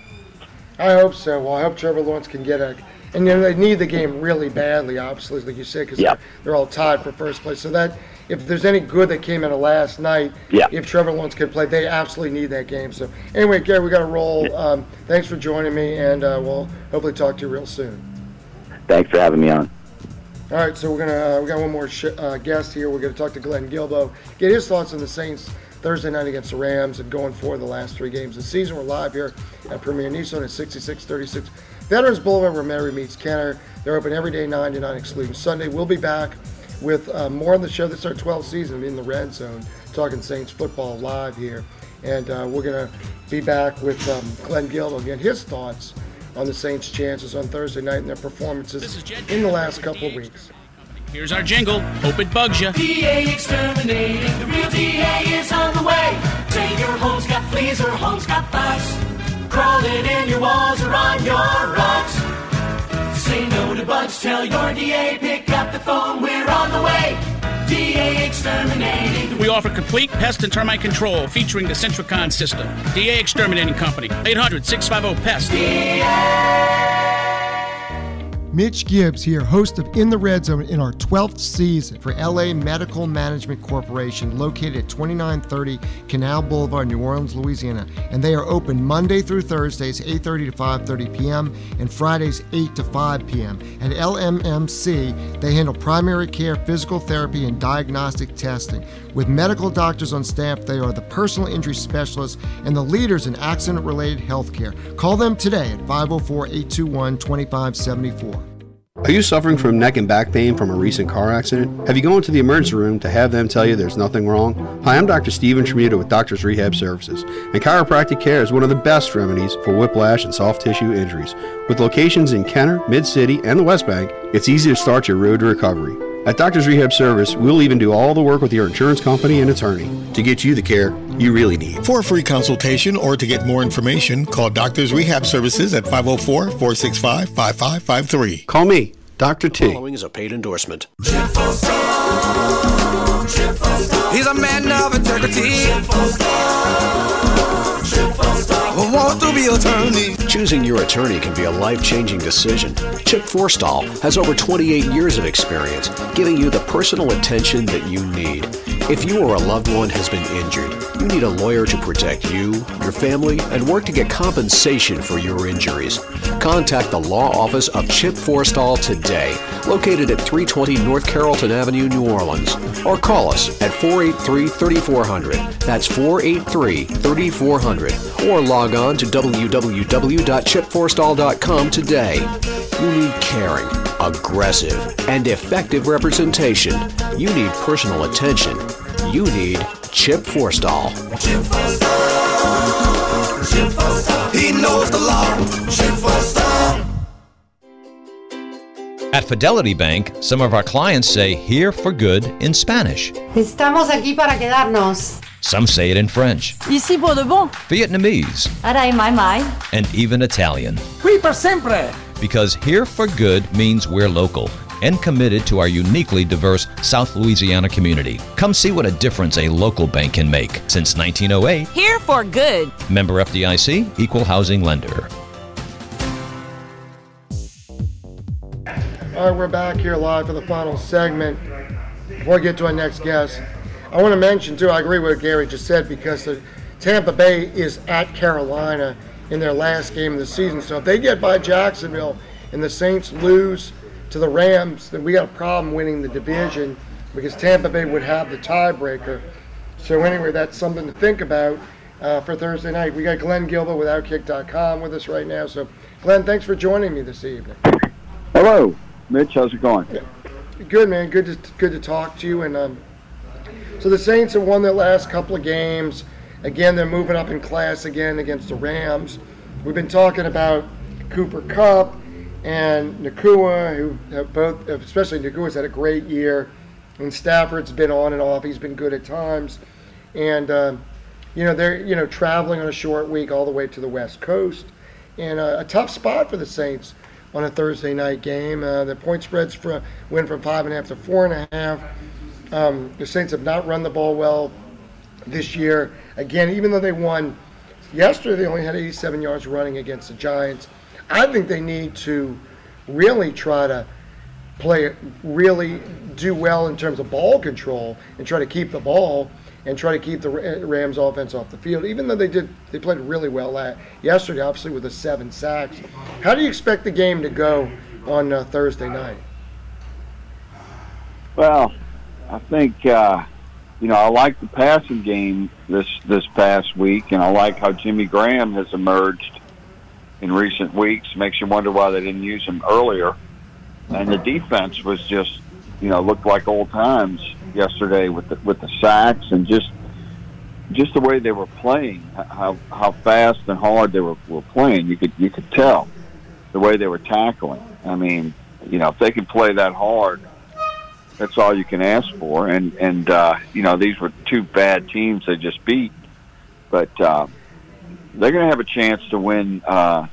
I hope so. Well, I hope Trevor Lawrence can get a. And you know, they need the game really badly, obviously, like you said, because yep. they're, they're all tied for first place. So that if there's any good that came out of last night, yep. if Trevor Lawrence can play, they absolutely need that game. So anyway, Gary, we got to roll. Um, thanks for joining me, and uh, we'll hopefully talk to you real soon. Thanks for having me on. All right, so we're gonna uh, we got one more sh- uh, guest here. We're gonna talk to Glenn Guilbeau, get his thoughts on the Saints Thursday night against the Rams and going forward the last three games of the season. We're live here at Premier Nissan at sixty-six thirty-six Veterans Boulevard, where Mary meets Kenner. They're open every day, nine to nine, excluding Sunday. We'll be back with uh, more on the show. This is our twelfth season in the Red Zone, talking Saints football live here. And uh, we're going to be back with um, Glenn Guilbeau again, his thoughts on the Saints' chances on Thursday night and their performances in the last couple of weeks. Here's our jingle. Hope it bugs you. D A Exterminating. The real D A is on the way. Say your home's got fleas or home's got bugs. Crawling in your walls or on your rugs. Say no to bugs. Tell your D A. Pick up the phone. We're on the way. D A Exterminating. We offer complete pest and termite control featuring the Centricon system. D A Exterminating Company. eight hundred, six five zero, P E S T. D A Mitch Gibbs here, host of In the Red Zone in our twelfth season for L A Medical Management Corporation, located at twenty-nine thirty Canal Boulevard, New Orleans, Louisiana. And they are open Monday through Thursdays, eight thirty to five thirty p.m. and Fridays, eight to five p.m. At L M M C, they handle primary care, physical therapy, and diagnostic testing. With medical doctors on staff, they are the personal injury specialists and the leaders in accident-related health care. Call them today at five oh four, eight two one, two five seven four. Are you suffering from neck and back pain from a recent car accident? Have you gone to the emergency room to have them tell you there's nothing wrong? Hi, I'm Doctor Steven Tremuta with Doctors Rehab Services, and chiropractic care is one of the best remedies for whiplash and soft tissue injuries. With locations in Kenner, Mid-City, and the West Bank, it's easy to start your road to recovery. At Doctors Rehab Service, we'll even do all the work with your insurance company and attorney to get you the care you really need. For a free consultation or to get more information, call Doctors Rehab Services at five oh four, four six five, five five five three. Call me, Doctor T. The following is a paid endorsement. He's a man of integrity. Want to be attorney. Choosing your attorney can be a life-changing decision. Chip Forstall has over twenty-eight years of experience, giving you the personal attention that you need. If you or a loved one has been injured, you need a lawyer to protect you, your family, and work to get compensation for your injuries. Contact the law office of Chip Forstall today, located at three twenty North Carrollton Avenue, New Orleans, or call us at four eight three, three four zero zero. That's four eight three, three four zero zero, or log on to w w w dot chip forstall dot com today. You need caring, aggressive, and effective representation. You need personal attention. You need Chip Forstall. Chip Forstall. Chip Forstall. He knows the law. Chip Forstall. At Fidelity Bank, some of our clients say "here for good" in Spanish. Estamos aquí para quedarnos. Some say it in French, Ici pour de bon. Vietnamese, Aray mai mai. and even Italian. Oui, per sempre. Because "here for good" means we're local and committed to our uniquely diverse South Louisiana community. Come see what a difference a local bank can make. Since nineteen oh eight, Here for good. member F D I C, equal housing lender. All right, we're back here live for the final segment. Before we get to our next guest, I want to mention, too, I agree with what Gary just said, because the Tampa Bay is at Carolina in their last game of the season. So if they get by Jacksonville and the Saints lose to the Rams, then we got a problem winning the division because Tampa Bay would have the tiebreaker. So anyway, that's something to think about uh, for Thursday night. We got Glenn Gilbert with Outkick dot com with us right now. So, Glenn, thanks for joining me this evening. Hello, Mitch. How's it going? Yeah. Good, man. Good to good to talk to you. And um, so the Saints have won their last couple of games. Again, they're moving up in class again against the Rams. We've been talking about Cooper Kupp and Nacua, who have both, especially Nacua's had a great year, and Stafford's been on and off. He's been good at times, and uh, you know they're you know traveling on a short week all the way to the West Coast, and uh, a tough spot for the Saints on a Thursday night game. Uh, the point spreads for went from five and a half to four and a half. Um, the Saints have not run the ball well this year. Again, even though they won yesterday, they only had eighty-seven yards running against the Giants. I think they need to really try to play, really do well in terms of ball control and try to keep the ball and try to keep the Rams offense off the field, even though they did, they played really well yesterday, obviously with the seven sacks. How do you expect the game to go on uh, Thursday night? Well, I think, uh, you know, I like the passing game this, this past week, and I like how Jimmy Graham has emerged in recent weeks. Makes you wonder why they didn't use him earlier. And the defense was just, you know, looked like old times yesterday with the, with the sacks and just just the way they were playing, how how fast and hard they were, were playing. You could you could tell the way they were tackling. I mean, you know, if they could play that hard, that's all you can ask for. And and uh, you know, these were two bad teams they just beat, but uh, they're going to have a chance to win uh,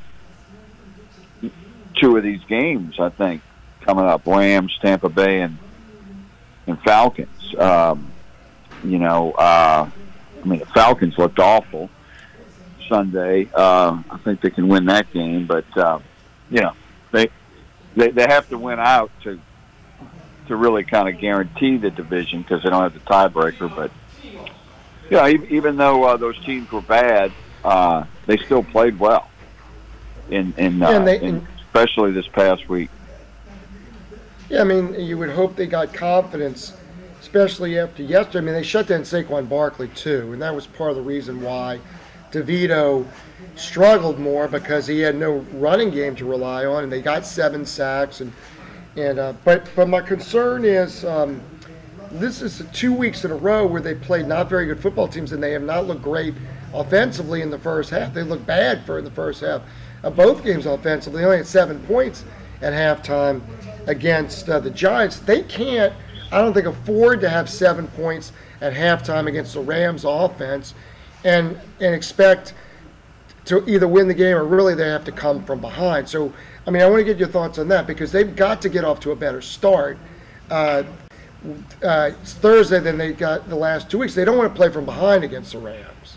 two of these games, I think, coming up: Rams, Tampa Bay, and and Falcons. Um, you know, uh, I mean, the Falcons looked awful Sunday. Uh, I think they can win that game, but uh, you know, they, they they have to win out to to really kind of guarantee the division because they don't have the tiebreaker. But yeah, you know, even though uh, those teams were bad, uh, they still played well. In in, uh, yeah, and they, in especially this past week. Yeah, I mean, you would hope they got confidence, especially after yesterday. I mean, they shut down Saquon Barkley, too, and that was part of the reason why DeVito struggled more because he had no running game to rely on, and they got seven sacks. And and uh, but, but my concern is um, this is two weeks in a row where they played not very good football teams, and they have not looked great offensively in the first half. They looked bad for in the first half of both games offensively. They only had seven points at halftime against uh, the Giants. They can't, I don't think, afford to have seven points at halftime against the Rams offense and and expect to either win the game or really they have to come from behind. So, I mean, I want to get your thoughts on that because they've got to get off to a better start uh, uh, Thursday than they got the last two weeks. They don't want to play from behind against the Rams.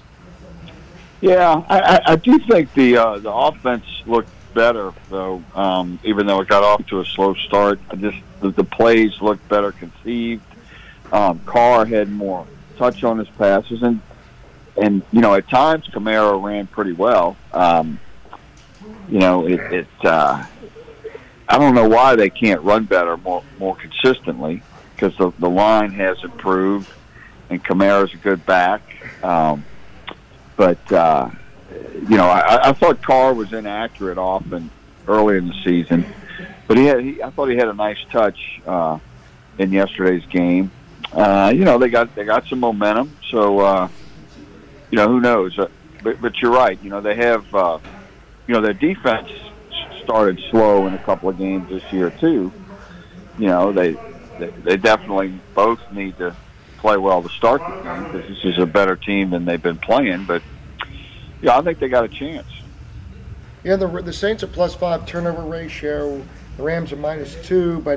Yeah, I, I do think the uh, the offense looked better, though, um, even though it got off to a slow start. I just the, the plays looked better conceived. Um, Carr had more touch on his passes, and and you know at times Kamara ran pretty well. Um, you know it. it uh, I don't know why they can't run better more more consistently because the the line has improved, and Kamara's a good back. Um, but uh, You know, I, I thought Carr was inaccurate often early in the season, but he had. He, I thought he had a nice touch uh, in yesterday's game. Uh, you know, they got they got some momentum, so uh, you know who knows. Uh, but, but you're right. You know, they have. Uh, you know, their defense started slow in a couple of games this year too. You know, they they, they definitely both need to play well to start the game because this is a better team than they've been playing, but. Yeah, I think they got a chance. Yeah, the the Saints are plus five turnover ratio. The Rams are minus two, but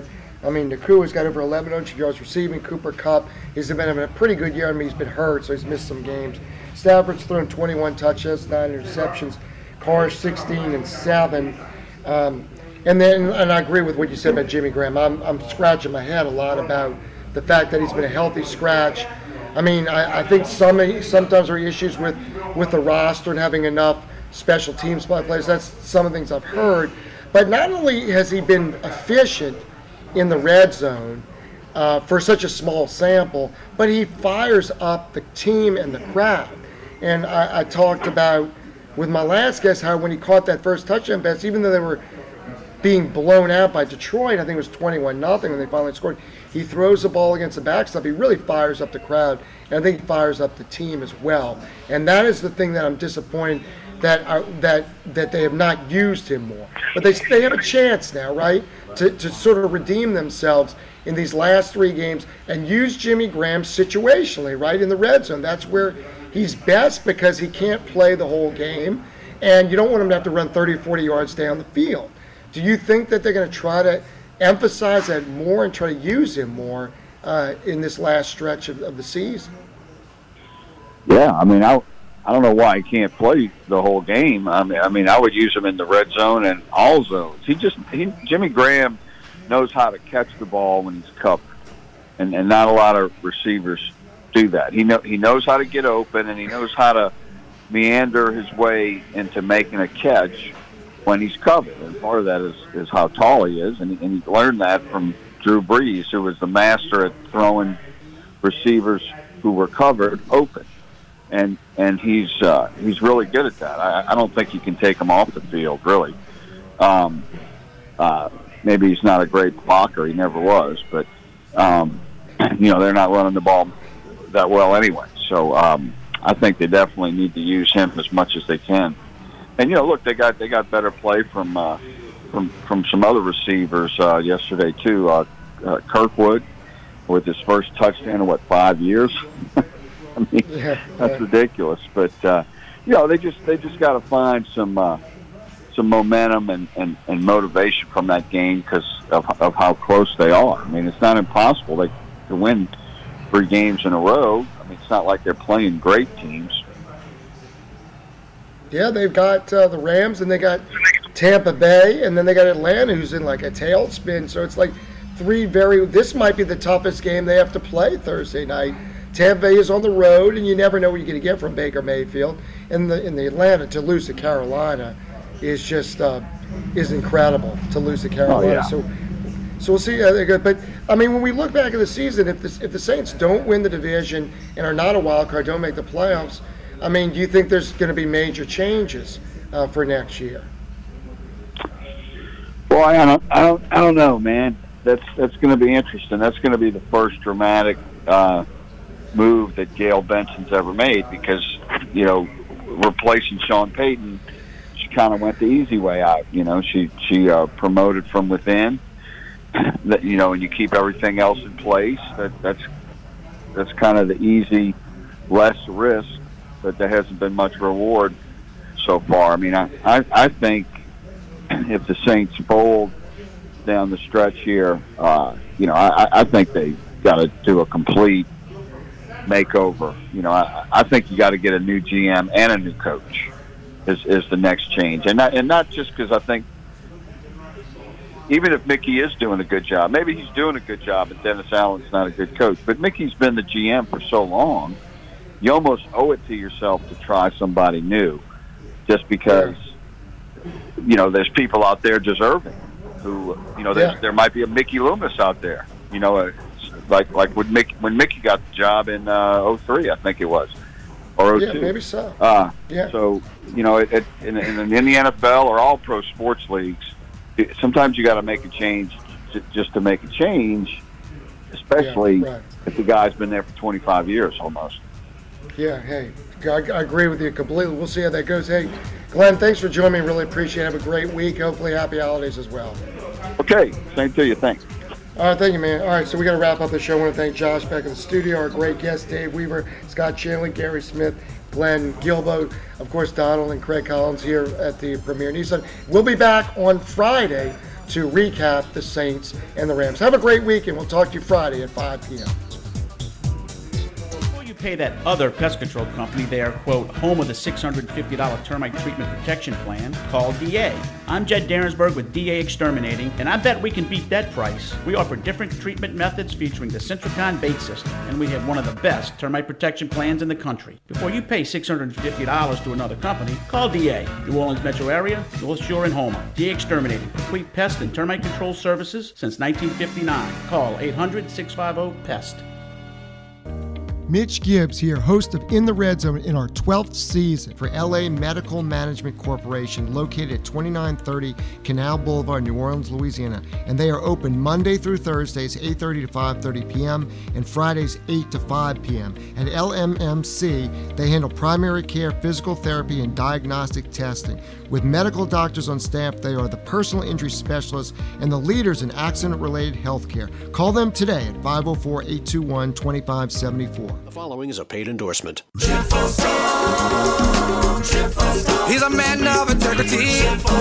I mean, Nakua's got over eleven hundred yards receiving. Cooper Kupp, he's been having a pretty good year. I mean, he's been hurt, so he's missed some games. Stafford's thrown twenty-one touchdowns, nine interceptions. Carr sixteen and seven. Um, and then, and I agree with what you said about Jimmy Graham. I'm, I'm scratching my head a lot about the fact that he's been a healthy scratch. I mean, I, I think some sometimes there are issues with, with the roster and having enough special teams players. That's some of the things I've heard. But not only has he been efficient in the red zone uh, for such a small sample, but he fires up the team and the crowd. And I, I talked about with my last guest how when he caught that first touchdown pass, even though they were being blown out by Detroit, I think it was twenty-one nothing when they finally scored, he throws the ball against the backstop. He really fires up the crowd, and I think he fires up the team as well. And that is the thing that I'm disappointed that are, that that they have not used him more. But they they have a chance now, right, to, to sort of redeem themselves in these last three games and use Jimmy Graham situationally, right, in the red zone. That's where he's best because he can't play the whole game, and you don't want him to have to run thirty or forty yards down the field. Do you think that they're going to try to emphasize that more and try to use him more uh, in this last stretch of, of the season? Yeah, I mean, I I don't know why he can't play the whole game. I mean, I mean, I would use him in the red zone and all zones. He just he, Jimmy Graham knows how to catch the ball when he's covered, and and not a lot of receivers do that. He know he knows how to get open, and he knows how to meander his way into making a catch when he's covered. And part of that is, is how tall he is, and, and he learned that from Drew Brees, who was the master at throwing receivers who were covered open. And and he's uh, he's really good at that. I, I don't think you can take him off the field, really. Um, uh, maybe he's not a great blocker. He never was. But, um, you know, they're not running the ball that well anyway. So um, I think they definitely need to use him as much as they can. And, you know, look, they got they got better play from uh, from, from some other receivers uh, yesterday, too. Uh, uh, Kirkwood with his first touchdown in, what, five years? I mean, yeah, that's yeah. ridiculous. But uh, you know, they just they just got to find some uh, some momentum and, and, and motivation from that game because of of how close they are. I mean, it's not impossible they to win three games in a row. I mean, it's not like they're playing great teams. Yeah, they've got uh, the Rams and they got Tampa Bay and then they got Atlanta, who's in like a tailspin. So it's like three very. This might be the toughest game they have to play Thursday night. Tampa Bay is on the road, and you never know what you're going to get from Baker Mayfield. And the in the Atlanta to lose to Carolina is just uh, is incredible to lose to Carolina. Oh, yeah. So, so we'll see how they go. But I mean, when we look back at the season, if the if the Saints don't win the division and are not a wild card, don't make the playoffs, I mean, do you think there's going to be major changes uh, for next year? Well, I don't, I don't, I don't know, man. That's that's going to be interesting. That's going to be the first dramatic. Uh, move that Gail Benson's ever made because, you know, replacing Sean Payton, she kind of went the easy way out. You know, she she uh, promoted from within. That you know, and you keep everything else in place. That that's that's kind of the easy, less risk, but there hasn't been much reward so far. I mean, I I, I think if the Saints fold down the stretch here, uh, you know, I, I think they got to do a complete makeover. You know, I, I think you got to get a new G M and a new coach is, is the next change. And not, and not just because I think even if Mickey is doing a good job, maybe he's doing a good job and Dennis Allen's not a good coach, but Mickey's been the G M for so long, you almost owe it to yourself to try somebody new just because, you know, there's people out there deserving who, you know, yeah. there might be a Mickey Loomis out there, you know, a, Like like when Mickey, when Mickey got the job in uh, oh three, I think it was, or oh two. Yeah, maybe so. Uh, yeah. So, you know, it, it, in, in, in the N F L or all pro sports leagues, it, sometimes you got to make a change to, just to make a change, especially yeah, right. if the guy's been there for twenty-five years almost. Yeah, hey, I, I agree with you completely. We'll see how that goes. Hey, Glenn, thanks for joining me. Really appreciate it. Have a great week. Hopefully happy holidays as well. Okay, same to you. Thanks. All right, thank you, man. All right, so we got to wrap up the show. I want to thank Josh back in the studio, our great guests, Dave Weaver, Scott Shanley, Gary Smith, Glenn Guilbeau, of course, Donald and Craig Collins here at the Premier Nissan. We'll be back on Friday to recap the Saints and the Rams. Have a great week, and we'll talk to you Friday at five p.m. Pay that other pest control company their, quote, home of the six hundred fifty dollars termite treatment protection plan, call D A. I'm Jed Darensburg with D A Exterminating, and I bet we can beat that price. We offer different treatment methods featuring the Centricon bait system, and we have one of the best termite protection plans in the country. Before you pay six hundred fifty dollars to another company, call D A. New Orleans metro area, North Shore, and Homer. D A Exterminating, complete pest and termite control services since nineteen fifty-nine. Call eight hundred, six five zero, P E S T. Mitch Gibbs here, host of In the Red Zone in our twelfth season for L A Medical Management Corporation, located at twenty-nine thirty Canal Boulevard, New Orleans, Louisiana. And they are open Monday through Thursdays, eight thirty to five thirty p.m. and Fridays, eight to five p.m. At L M M C, they handle primary care, physical therapy, and diagnostic testing. With medical doctors on staff, they are the personal injury specialists and the leaders in accident-related health care. Call them today at five oh four, eight two one, two five seven four. The following is a paid endorsement. He's a man of integrity.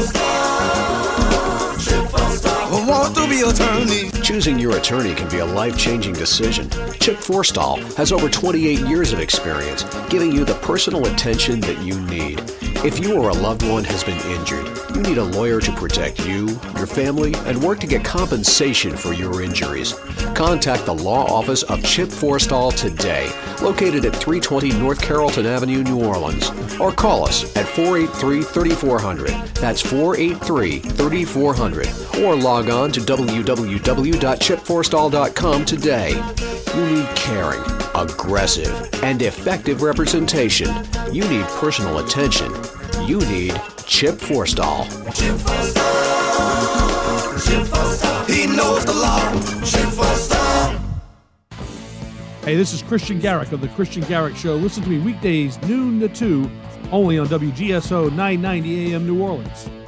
Want to be attorney. Choosing your attorney can be a life-changing decision. Chip Forstall has over twenty-eight years of experience, giving you the personal attention that you need. If you or a loved one has been injured, you need a lawyer to protect you, your family, and work to get compensation for your injuries. Contact the law office of Chip Forstall today, located at three twenty North Carrollton Avenue, New Orleans, or call us at four eight three, three four zero zero. That's four eight three, three four zero zero, or log on to w w w dot chip forstall dot com today. You need caring, aggressive, and effective representation. You need personal attention. You need Chip Forstall. Chip Forstall. Chip Forstall. He knows the law. Chip Forstall. Hey, this is Christian Garrick of The Christian Garrick Show. Listen to me weekdays, noon to two, only on W G S O nine ninety A M New Orleans.